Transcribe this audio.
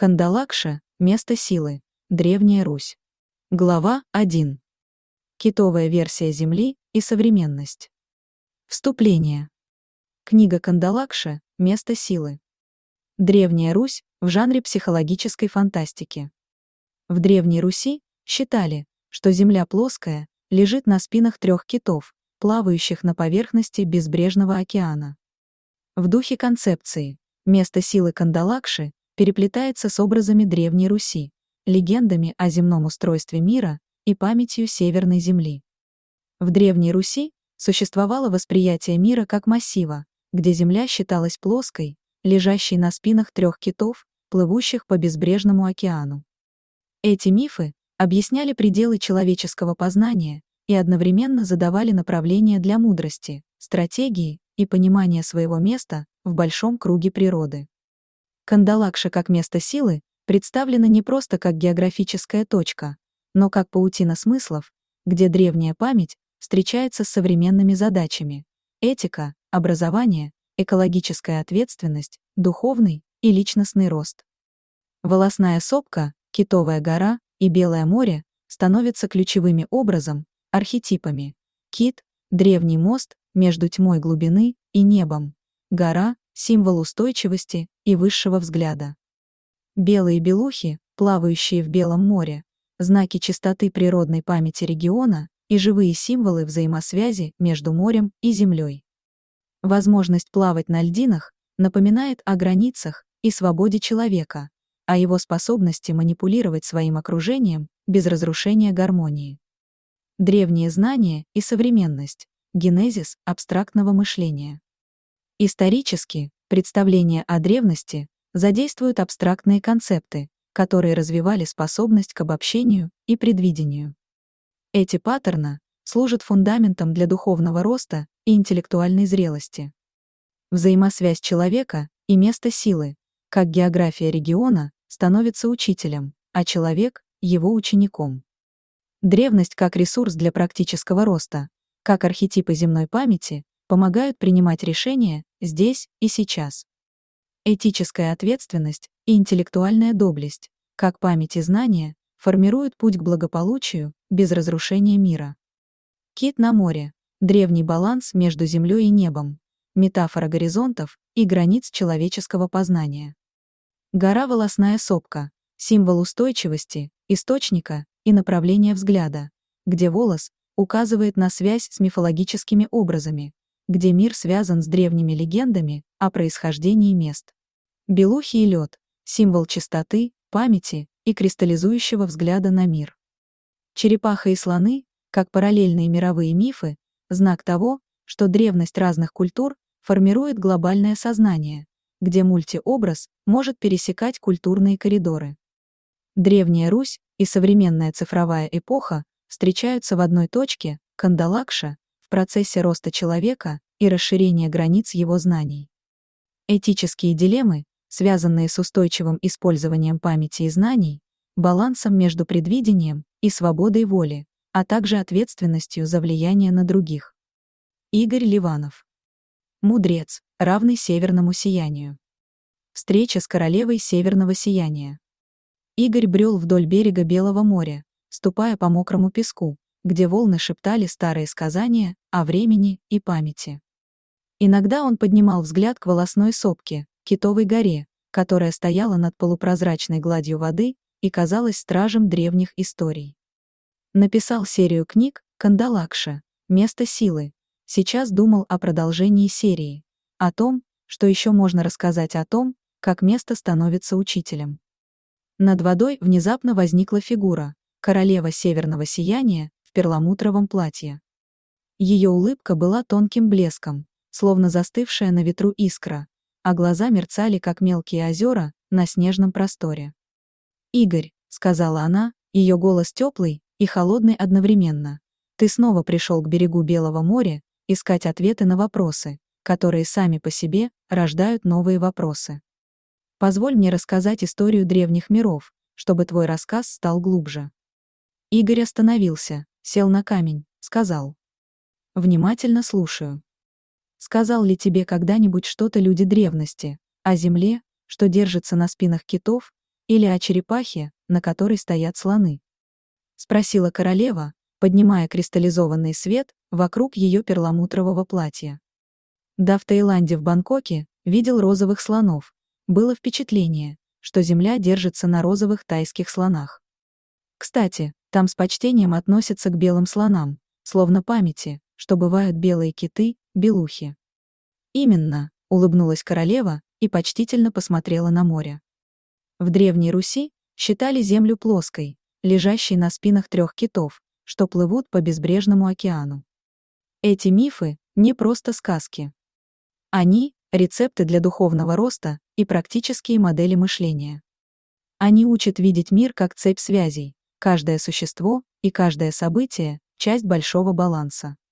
Кандалакша – место силы. Древняя Русь. Глава 1. Китовая версия Земли и современность. Вступление. Книга Кандалакша – место силы. Древняя Русь в жанре психологической фантастики. В Древней Руси считали, что Земля плоская, лежит на спинах 3 китов, плавающих на поверхности безбрежного океана. В духе концепции место силы Кандалакши переплетается с образами Древней Руси, легендами о земном устройстве мира и памятью Северной Земли. В Древней Руси существовало восприятие мира как массива, где Земля считалась плоской, лежащей на спинах 3 китов, плывущих по безбрежному океану. Эти мифы объясняли пределы человеческого познания и одновременно задавали направление для мудрости, стратегии и понимания своего места в большом круге природы. Кандалакша как место силы представлена не просто как географическая точка, но как паутина смыслов, где древняя память встречается с современными задачами: этика, образование, экологическая ответственность, духовный и личностный рост. Волосная сопка, Китовая гора и Белое море становятся ключевыми образом, архетипами. Кит — древний мост между тьмой глубины и небом. Гора — символ устойчивости и высшего взгляда. Белые белухи, плавающие в Белом море, знаки чистоты природной памяти региона и живые символы взаимосвязи между морем и землей. Возможность плавать на льдинах напоминает о границах и свободе человека, о его способности манипулировать своим окружением без разрушения гармонии. Древние знания и современность, генезис абстрактного мышления. Исторически, представления о древности задействуют абстрактные концепты, которые развивали способность к обобщению и предвидению. Эти паттерны служат фундаментом для духовного роста и интеллектуальной зрелости. Взаимосвязь человека и место силы, как география региона, становится учителем, а человек — его учеником. Древность как ресурс для практического роста, как архетипы земной памяти, помогают принимать решения здесь и сейчас. Этическая ответственность и интеллектуальная доблесть, как память и знания, формируют путь к благополучию без разрушения мира. Кит на море — древний баланс между землей и небом, метафора горизонтов и границ человеческого познания. Гора Волосная сопка — символ устойчивости, источника и направления взгляда, где волос указывает на связь с мифологическими образами, где мир связан с древними легендами о происхождении мест. Белухи и лед — символ чистоты, памяти и кристаллизующего взгляда на мир. Черепаха и слоны, как параллельные мировые мифы, знак того, что древность разных культур формирует глобальное сознание, где мультиобраз может пересекать культурные коридоры. Древняя Русь и современная цифровая эпоха встречаются в одной точке, Кандалакша, в процессе роста человека и расширения границ его знаний. Этические дилеммы, связанные с устойчивым использованием памяти и знаний, балансом между предвидением и свободой воли, а также ответственностью за влияние на других. Игорь Ливанов. Мудрец, равный северному сиянию. Встреча с королевой северного сияния. Игорь брел вдоль берега Белого моря, ступая по мокрому песку, где волны шептали старые сказания о времени и памяти. Иногда он поднимал взгляд к волосной сопке, Китовой горе, которая стояла над полупрозрачной гладью воды и казалась стражем древних историй. Написал серию книг «Кандалакша. Место силы». Сейчас думал о продолжении серии, о том, что еще можно рассказать о том, как место становится учителем. Над водой внезапно возникла фигура, королева северного сияния в перламутровом платье. Ее улыбка была тонким блеском, словно застывшая на ветру искра, а глаза мерцали, как мелкие озера на снежном просторе. «Игорь», — сказала она, ее голос теплый и холодный одновременно, — «ты снова пришел к берегу Белого моря искать ответы на вопросы, которые сами по себе рождают новые вопросы. Позволь мне рассказать историю древних миров, чтобы твой рассказ стал глубже». Игорь остановился, сел на камень, сказал: «Внимательно слушаю. Сказал ли тебе когда-нибудь что-то люди древности, о земле, что держится на спинах китов, или о черепахе, на которой стоят слоны? Спросила королева, поднимая кристаллизованный свет вокруг ее перламутрового платья. Да, в Таиланде, в Бангкоке, видел розовых слонов. Было впечатление, что земля держится на розовых тайских слонах. Кстати, там с почтением относятся к белым слонам, словно памяти, что бывают белые киты, белухи. Именно, улыбнулась королева и почтительно посмотрела на море. В Древней Руси считали землю плоской, лежащей на спинах 3 китов, что плывут по безбрежному океану. Эти мифы не просто сказки. Они — рецепты для духовного роста и практические модели мышления. Они учат видеть мир как цепь связей, каждое существо и каждое событие — часть большого баланса.